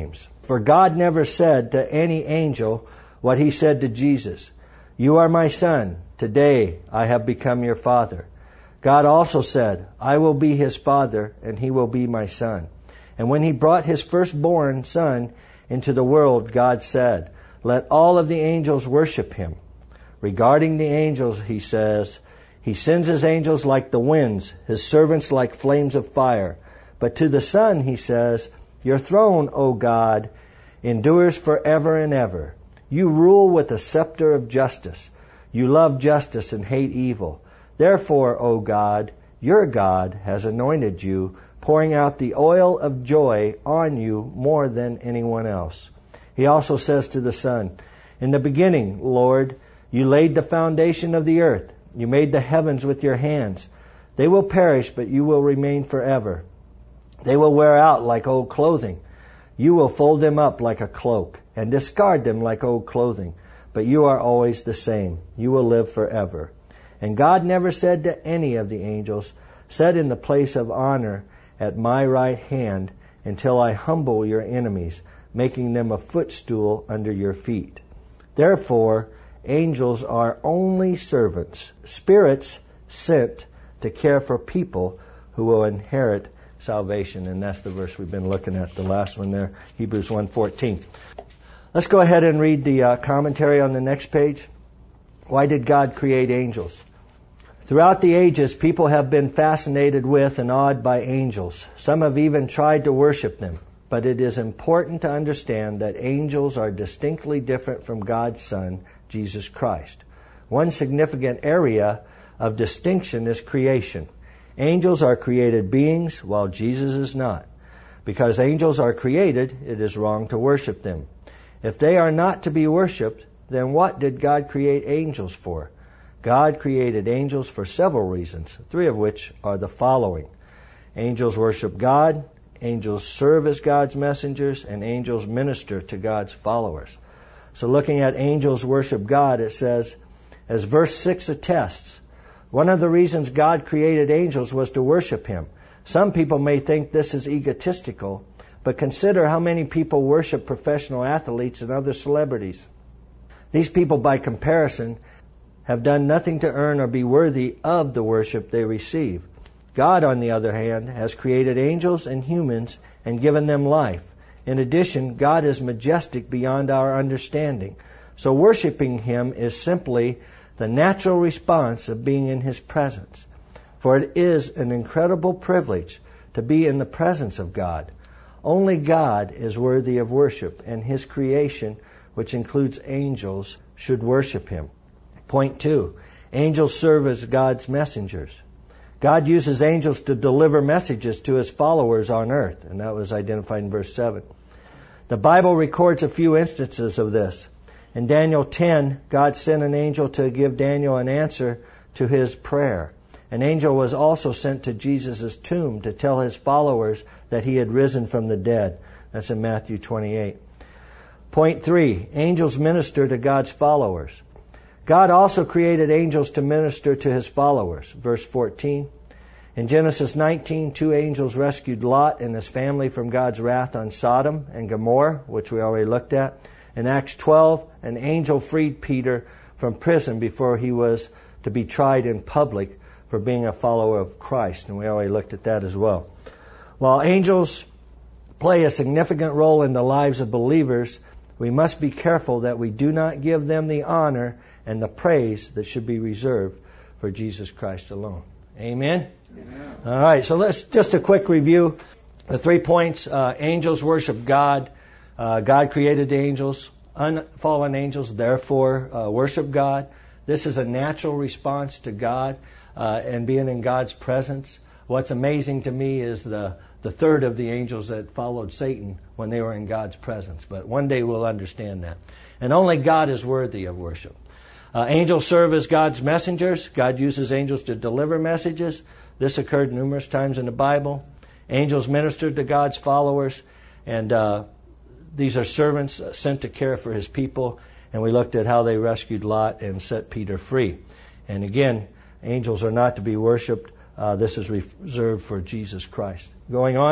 For God never said to any angel what he said to Jesus, "You are my son, today I have become your father." God also said, "I will be his father, and he will be my son." And when he brought his firstborn son into the world, God said, "Let all of the angels worship him." Regarding the angels, he says, "He sends his angels like the winds, his servants like flames of fire." But to the Son, he says, "Your throne, O God, endures forever and ever. You rule with a scepter of justice. You love justice and hate evil. Therefore, O God, your God has anointed you, pouring out the oil of joy on you more than anyone else." He also says to the Son, "In the beginning, Lord, you laid the foundation of the earth. You made the heavens with your hands. They will perish, but you will remain forever. They will wear out like old clothing. You will fold them up like a cloak and discard them like old clothing. But you are always the same. You will live forever." And God never said to any of the angels, "Sit in the place of honor at my right hand until I humble your enemies, making them a footstool under your feet." Therefore, angels are only servants, spirits sent to care for people who will inherit salvation. And that's the verse we've been looking at, the last one there, Hebrews one fourteen. Let's go ahead and read the uh, commentary on the next page. Why did God create angels? Throughout the ages, people have been fascinated with and awed by angels. Some have even tried to worship them. But it is important to understand that angels are distinctly different from God's Son, Jesus Christ. One significant area of distinction is creation. Angels are created beings, while Jesus is not. Because angels are created, it is wrong to worship them. If they are not to be worshipped, then what did God create angels for? God created angels for several reasons, three of which are the following. Angels worship God, angels serve as God's messengers, and angels minister to God's followers. So looking at angels worship God, it says, as verse six attests, one of the reasons God created angels was to worship Him. Some people may think this is egotistical, but consider how many people worship professional athletes and other celebrities. These people, by comparison, have done nothing to earn or be worthy of the worship they receive. God, on the other hand, has created angels and humans and given them life. In addition, God is majestic beyond our understanding. So worshiping Him is simply the natural response of being in His presence. For it is an incredible privilege to be in the presence of God. Only God is worthy of worship, and His creation, which includes angels, should worship Him. Point two, angels serve as God's messengers. God uses angels to deliver messages to His followers on earth, and that was identified in verse seven. The Bible records a few instances of this. In Daniel ten, God sent an angel to give Daniel an answer to his prayer. An angel was also sent to Jesus' tomb to tell His followers that He had risen from the dead. That's in Matthew twenty-eight. Point three, angels minister to God's followers. God also created angels to minister to His followers. Verse fourteen. In Genesis nineteen, two angels rescued Lot and his family from God's wrath on Sodom and Gomorrah, which we already looked at. In Acts twelve, an angel freed Peter from prison before he was to be tried in public for being a follower of Christ, and we already looked at that as well. While angels play a significant role in the lives of believers, we must be careful that we do not give them the honor and the praise that should be reserved for Jesus Christ alone. Amen? Amen. All right, so let's just a quick review. The three points, uh, angels worship God. Uh, God created the angels. Unfallen angels, therefore, uh, worship God. This is a natural response to God uh, and being in God's presence. What's amazing to me is the, the third of the angels that followed Satan when they were in God's presence. But one day we'll understand that. And only God is worthy of worship. Uh, angels serve as God's messengers. God uses angels to deliver messages. This occurred numerous times in the Bible. Angels ministered to God's followers, and uh, these are servants sent to care for His people. And we looked at how they rescued Lot and set Peter free. And again, angels are not to be worshipped. Uh, this is reserved for Jesus Christ. Going on,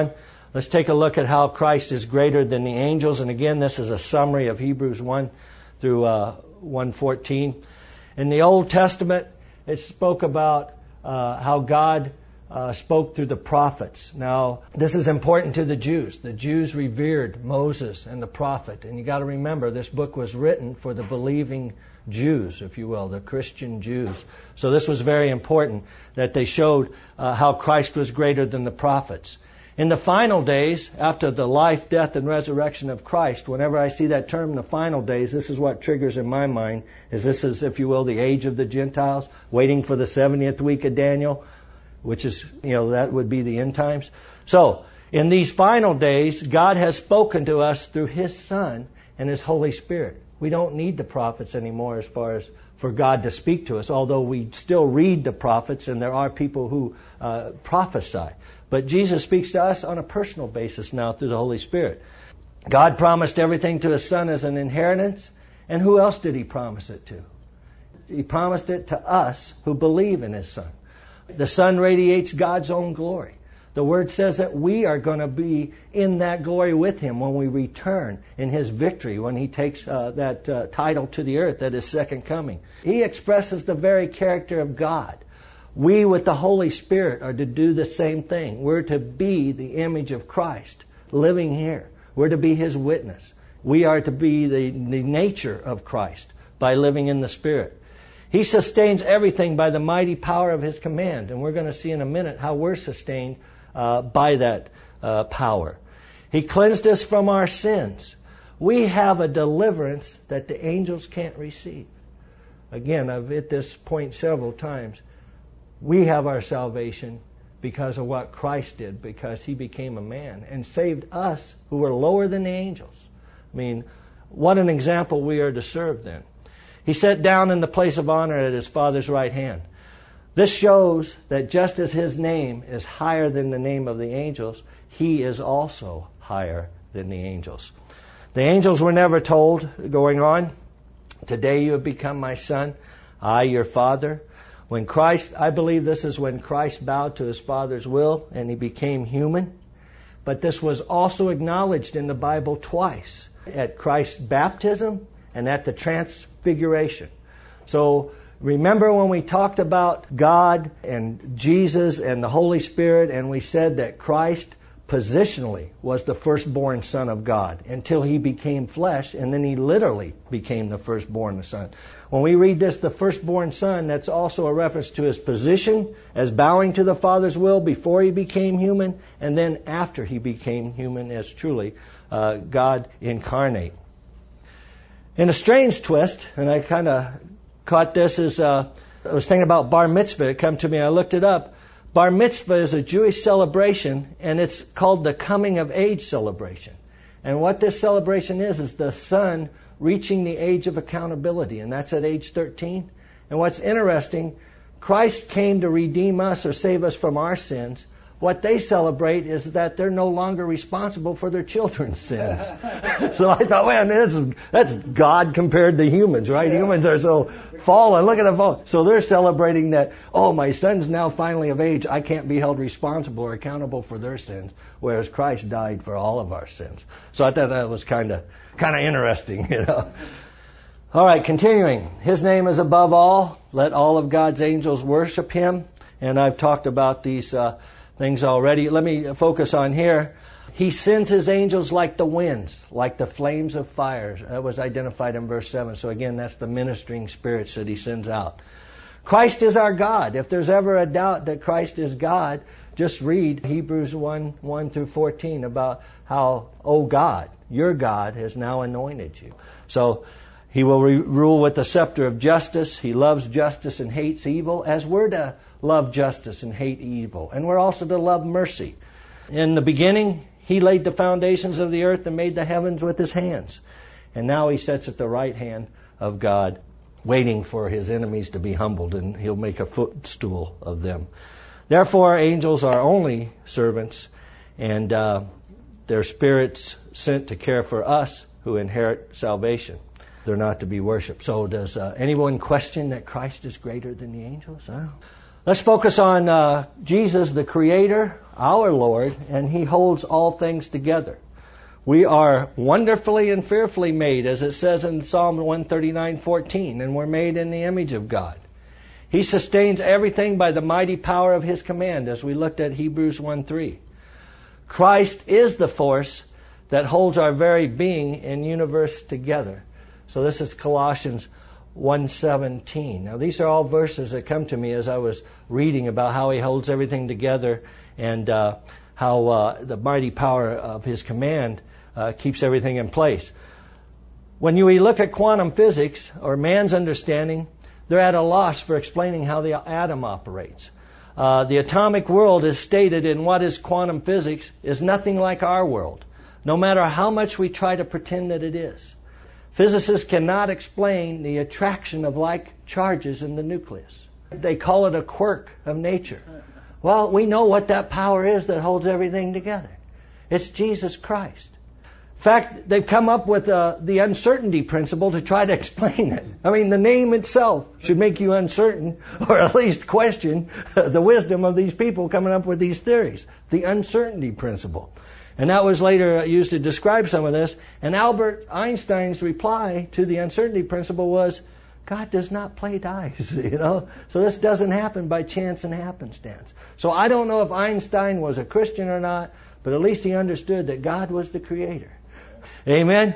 Let's take a look at how Christ is greater than the angels. And again, this is a summary of Hebrews one through uh, one fourteen. In the Old Testament, it spoke about uh, how God uh, spoke through the prophets. Now, this is important to the Jews. The Jews revered Moses and the prophet. And you got to remember, this book was written for the believing Jews, if you will, the Christian Jews. So this was very important that they showed uh, how Christ was greater than the prophets. In the final days, after the life, death, and resurrection of Christ, whenever I see that term, the final days, this is what triggers in my mind, is this is, if you will, the age of the Gentiles, waiting for the seventieth week of Daniel, which is, you know, that would be the end times. So, in these final days, God has spoken to us through His Son and His Holy Spirit. We don't need the prophets anymore as far as for God to speak to us, although we still read the prophets and there are people who uh, prophesy. But Jesus speaks to us on a personal basis now through the Holy Spirit. God promised everything to His Son as an inheritance. And who else did He promise it to? He promised it to us who believe in His Son. The Son radiates God's own glory. The Word says that we are going to be in that glory with Him when we return in His victory, when He takes uh, that uh, title to the earth at His second coming. He expresses the very character of God. We with the Holy Spirit are to do the same thing. We're to be the image of Christ living here. We're to be His witness. We are to be the, the nature of Christ by living in the Spirit. He sustains everything by the mighty power of His command. And we're going to see in a minute how we're sustained uh, by that uh, power. He cleansed us from our sins. We have a deliverance that the angels can't receive. Again, I've hit this point several times. We have our salvation because of what Christ did, because He became a man and saved us who were lower than the angels. I mean, what an example we are to serve then. He sat down in the place of honor at His Father's right hand. This shows that just as His name is higher than the name of the angels, He is also higher than the angels. The angels were never told, going on, today you have become my son, I your father. When Christ, I believe this is when Christ bowed to His Father's will and He became human. But this was also acknowledged in the Bible twice, at Christ's baptism and at the transfiguration. So remember when we talked about God and Jesus and the Holy Spirit, and we said that Christ positionally was the firstborn Son of God until He became flesh, and then He literally became the firstborn Son. When we read this, the firstborn Son, that's also a reference to His position as bowing to the Father's will before He became human, and then after He became human as truly uh, God incarnate. In a strange twist, and I kind of caught this as uh, I was thinking about bar mitzvah. It came to me, I looked it up. Bar mitzvah is a Jewish celebration, and it's called the coming of age celebration. And what this celebration is, is the son reaching the age of accountability, and that's at age thirteen. And what's interesting, Christ came to redeem us or save us from our sins. What they celebrate is that they're no longer responsible for their children's sins. So I thought, man, that's, that's God compared to humans, right? Yeah. Humans are so fallen. Look at them fall. So they're celebrating that, oh, my son's now finally of age. I can't be held responsible or accountable for their sins, whereas Christ died for all of our sins. So I thought that was kind of kind of interesting, you know. All right, continuing. His name is above all. Let all of God's angels worship Him. And I've talked about these uh, things already. Let me focus on here. He sends His angels like the winds, like the flames of fires. That was identified in verse seven. So again, that's the ministering spirits that He sends out. Christ is our God. If there's ever a doubt that Christ is God, just read Hebrews one, one through fourteen about how, oh God, your God has now anointed you. So He will re- rule with the scepter of justice. He loves justice and hates evil, as we're to love justice and hate evil. And we're also to love mercy. In the beginning, He laid the foundations of the earth and made the heavens with His hands. And now He sits at the right hand of God, waiting for His enemies to be humbled, and He'll make a footstool of them. Therefore, angels are only servants, and uh, they're spirits sent to care for us who inherit salvation. They're not to be worshipped. So does uh, anyone question that Christ is greater than the angels? Huh? Let's focus on uh, Jesus, the Creator, our Lord, and He holds all things together. We are wonderfully and fearfully made, as it says in Psalm one thirty-nine fourteen, and we're made in the image of God. He sustains everything by the mighty power of His command, as we looked at Hebrews one three. Christ is the force that holds our very being and universe together. So this is Colossians one seventeen. Now these are all verses that come to me as I was reading about how He holds everything together and uh, how uh, the mighty power of His command uh, keeps everything in place. When you look at quantum physics or man's understanding, they're at a loss for explaining how the atom operates. Uh, the atomic world is stated in what is quantum physics is nothing like our world, no matter how much we try to pretend that it is. Physicists cannot explain the attraction of like charges in the nucleus. They call it a quirk of nature. Well, we know what that power is that holds everything together. It's Jesus Christ. In fact, they've come up with uh, the uncertainty principle to try to explain it. I mean, the name itself should make you uncertain, or at least question the wisdom of these people coming up with these theories. The uncertainty principle. And that was later used to describe some of this. And Albert Einstein's reply to the uncertainty principle was, God does not play dice, you know. So this doesn't happen by chance and happenstance. So I don't know if Einstein was a Christian or not, but at least he understood that God was the creator. Amen?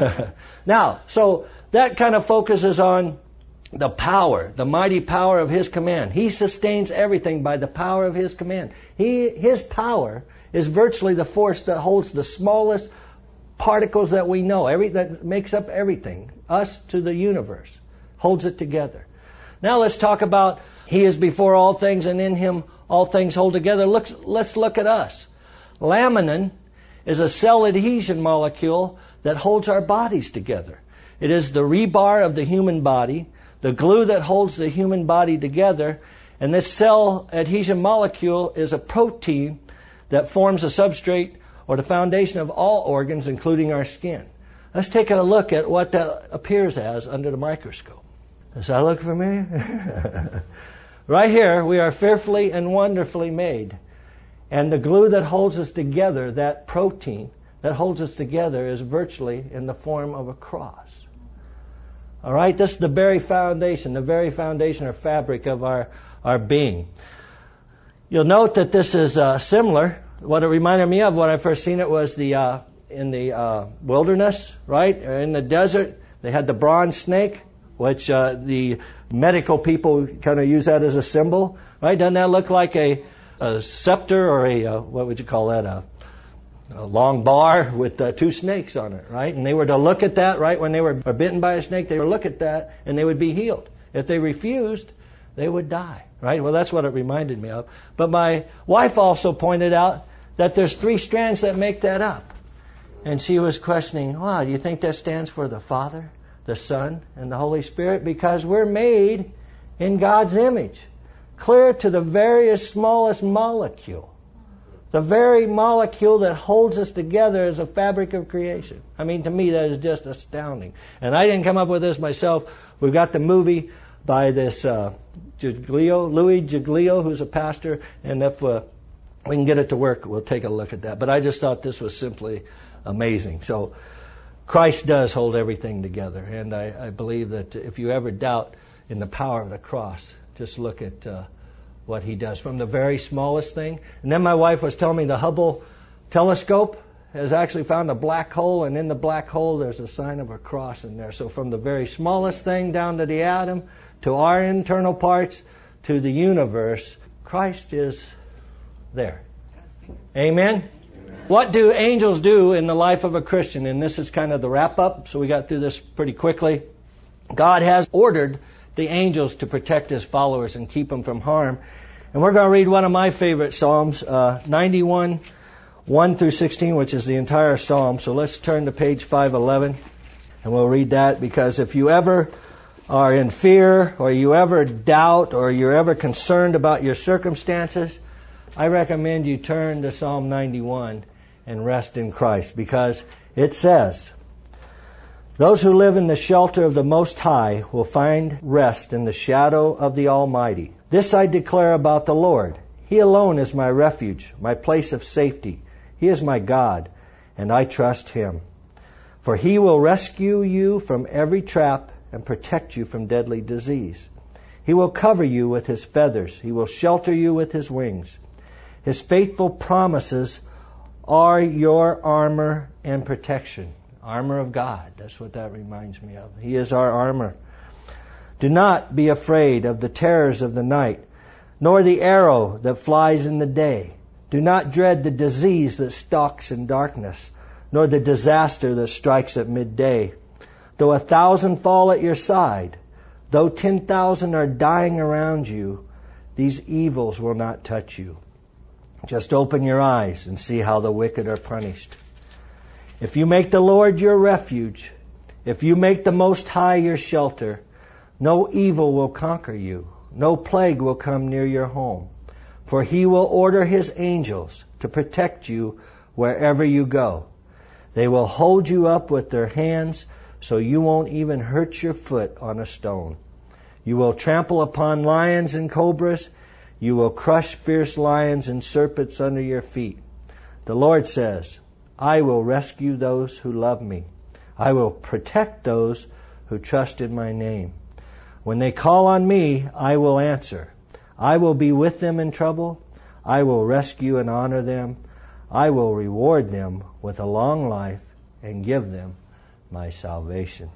Now, so that kind of focuses on the power, the mighty power of His command. He sustains everything by the power of His command. He, His power is virtually the force that holds the smallest particles that we know, every, that makes up everything, us to the universe, holds it together. Now let's talk about He is before all things, and in Him all things hold together. Look, let's look at us. Laminin is a cell adhesion molecule that holds our bodies together. It is the rebar of the human body, the glue that holds the human body together, and this cell adhesion molecule is a protein that forms a substrate or the foundation of all organs, including our skin. Let's take a look at what that appears as under the microscope. Does that look familiar? Right here, we are fearfully and wonderfully made. And the glue that holds us together, that protein that holds us together, is virtually in the form of a cross. All right, this is the very foundation, the very foundation or fabric of our, our being. You'll note that this is uh, similar. What it reminded me of when I first seen it was the uh, in the uh, wilderness, right? Or in the desert, they had the bronze snake, which uh, the medical people kind of use that as a symbol, right? Doesn't that look like a a scepter or a, uh, what would you call that, a, a long bar with uh, two snakes on it, right? And they were to look at that, right? When they were bitten by a snake, they would look at that and they would be healed. If they refused, they would die, right? Well, that's what it reminded me of. But my wife also pointed out that there's three strands that make that up. And she was questioning, wow, do you think that stands for the Father, the Son, and the Holy Spirit? Because we're made in God's image. Clear to the very smallest molecule. The very molecule that holds us together as a fabric of creation. I mean, to me, that is just astounding. And I didn't come up with this myself. We've got the movie by this uh, Giglio, Louis Giglio, who's a pastor. And if uh, we can get it to work, we'll take a look at that. But I just thought this was simply amazing. So Christ does hold everything together. And I, I believe that if you ever doubt in the power of the cross, just look at uh, what He does from the very smallest thing. And then my wife was telling me the Hubble telescope has actually found a black hole, and in the black hole there's a sign of a cross in there. So from the very smallest thing down to the atom, to our internal parts, to the universe, Christ is there. Amen? Amen. What do angels do in the life of a Christian? And this is kind of the wrap-up, so we got through this pretty quickly. God has ordered the angels to protect His followers and keep them from harm. And we're going to read one of my favorite Psalms, uh, ninety-one, one through sixteen, which is the entire Psalm. So let's turn to page five eleven, and we'll read that, because if you ever are in fear, or you ever doubt, or you're ever concerned about your circumstances, I recommend you turn to Psalm ninety-one and rest in Christ, because it says, those who live in the shelter of the Most High will find rest in the shadow of the Almighty. This I declare about the Lord. He alone is my refuge, my place of safety. He is my God, and I trust Him. For He will rescue you from every trap and protect you from deadly disease. He will cover you with His feathers. He will shelter you with His wings. His faithful promises are your armor and protection. Armor of God. That's what that reminds me of. He is our armor. Do not be afraid of the terrors of the night, nor the arrow that flies in the day. Do not dread the disease that stalks in darkness, nor the disaster that strikes at midday. Though a thousand fall at your side, though ten thousand are dying around you, these evils will not touch you. Just open your eyes and see how the wicked are punished. If you make the Lord your refuge, if you make the Most High your shelter, no evil will conquer you, no plague will come near your home. For He will order His angels to protect you wherever you go. They will hold you up with their hands so you won't even hurt your foot on a stone. You will trample upon lions and cobras. You will crush fierce lions and serpents under your feet. The Lord says, I will rescue those who love me. I will protect those who trust in my name. When they call on me, I will answer. I will be with them in trouble. I will rescue and honor them. I will reward them with a long life and give them my salvation.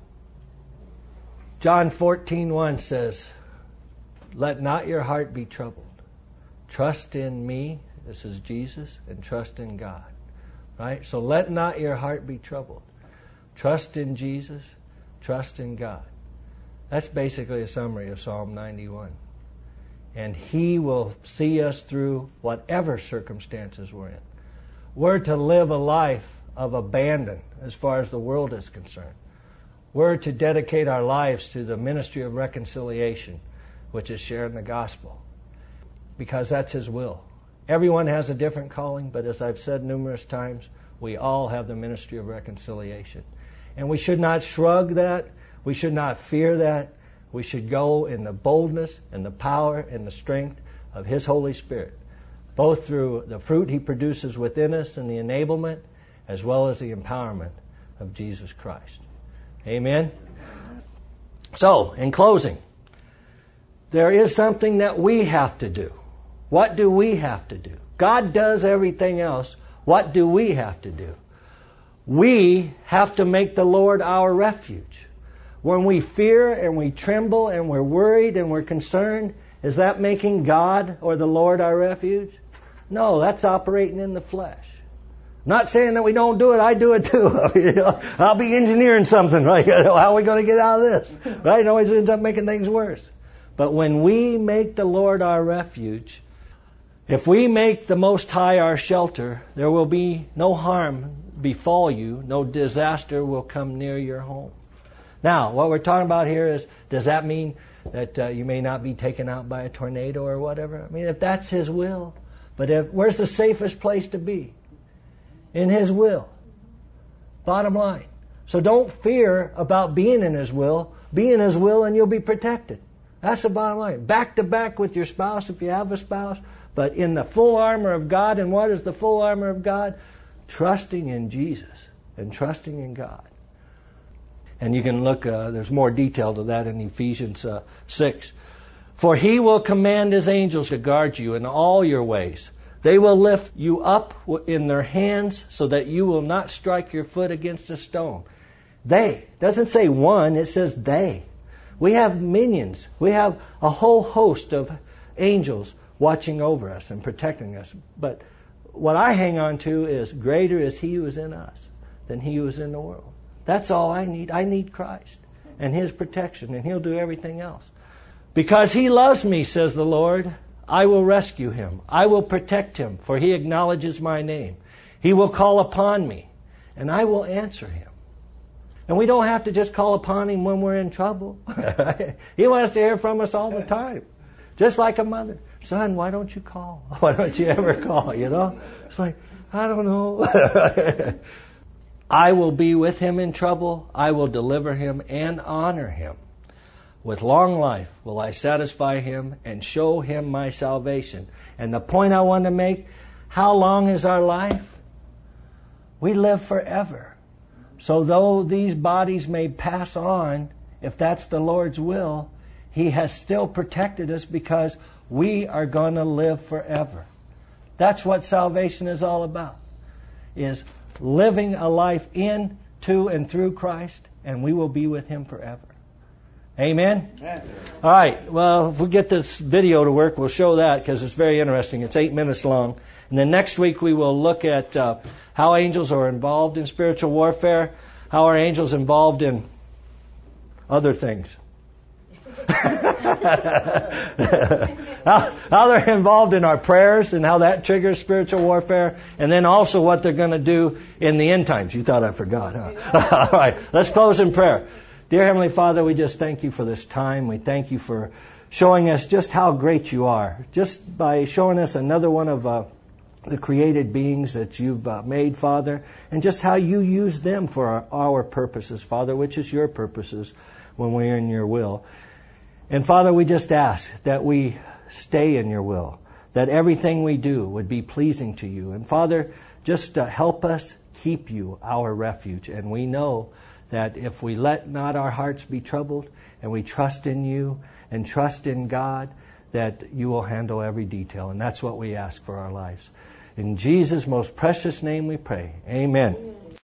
John fourteen one says, let not your heart be troubled. Trust in me, this is Jesus, and trust in God. Right? So let not your heart be troubled. Trust in Jesus, trust in God. That's basically a summary of Psalm ninety-one. And He will see us through whatever circumstances we're in. We're to live a life of abandon as far as the world is concerned. We're to dedicate our lives to the ministry of reconciliation, which is sharing the gospel, because that's His will. Everyone has a different calling, but as I've said numerous times, we all have the ministry of reconciliation. And we should not shrug that. We should not fear that. We should go in the boldness and the power and the strength of His Holy Spirit, both through the fruit He produces within us and the enablement, as well as the empowerment of Jesus Christ. Amen? So, in closing, there is something that we have to do. What do we have to do? God does everything else. What do we have to do? We have to make the Lord our refuge. When we fear and we tremble and we're worried and we're concerned, is that making God or the Lord our refuge? No, that's operating in the flesh. I'm not saying that we don't do it. I do it too. You know, I'll be engineering something, right? How are we going to get out of this? Right? It always ends up making things worse. But when we make the Lord our refuge, if we make the Most High our shelter, there will be no harm befall you, no disaster will come near your home. Now, what we're talking about here is, does that mean that uh, you may not be taken out by a tornado or whatever? I mean, if that's His will. But if, where's the safest place to be? In His will. Bottom line. So don't fear about being in His will. Be in His will and you'll be protected. That's the bottom line. Back to back with your spouse if you have a spouse, but in the full armor of God. And what is the full armor of God? Trusting in Jesus and trusting in God. And you can look, uh, there's more detail to that in Ephesians uh, six. For He will command His angels to guard you in all your ways. They will lift you up in their hands so that you will not strike your foot against a stone. They. Doesn't say one, it says they. We have minions. We have a whole host of angels watching over us and protecting us. But what I hang on to is greater is He who is in us than he who is in the world. That's all I need. I need Christ and His protection, and He'll do everything else. Because He loves me, says the Lord, I will rescue him. I will protect him, for he acknowledges my name. He will call upon me, and I will answer him. And we don't have to just call upon him when we're in trouble. He wants to hear from us all the time. Just like a mother. Son, why don't you call? Why don't you ever call, you know? It's like, I don't know. I will be with him in trouble. I will deliver him and honor him. with long life will I satisfy him and show him my salvation. And the point I want to make, how long is our life? We live forever. So though these bodies may pass on, if that's the Lord's will, he has still protected us because we are going to live forever. That's what salvation is all about, is living a life in, to, and through Christ, and we will be with him forever. Amen? Amen. All right. Well, if we get this video to work, we'll show that because it's very interesting. It's eight minutes long. And then next week we will look at uh, how angels are involved in spiritual warfare, how are angels involved in other things. how, how they're involved in our prayers and how that triggers spiritual warfare, and then also what they're going to do in the end times. You thought I forgot, huh? All right, let's close in prayer. Dear Heavenly Father, we just thank you for this time. We thank you for showing us just how great you are, just by showing us another one of uh, the created beings that you've uh, made, Father, and just how you use them for our, our purposes, Father, which is your purposes when we're in your will. And Father, we just ask that we stay in your will, that everything we do would be pleasing to you. And Father, just uh, help us keep you our refuge. And we know that if we let not our hearts be troubled, and we trust in you and trust in God, that you will handle every detail. And that's what we ask for our lives. In Jesus' most precious name we pray. Amen.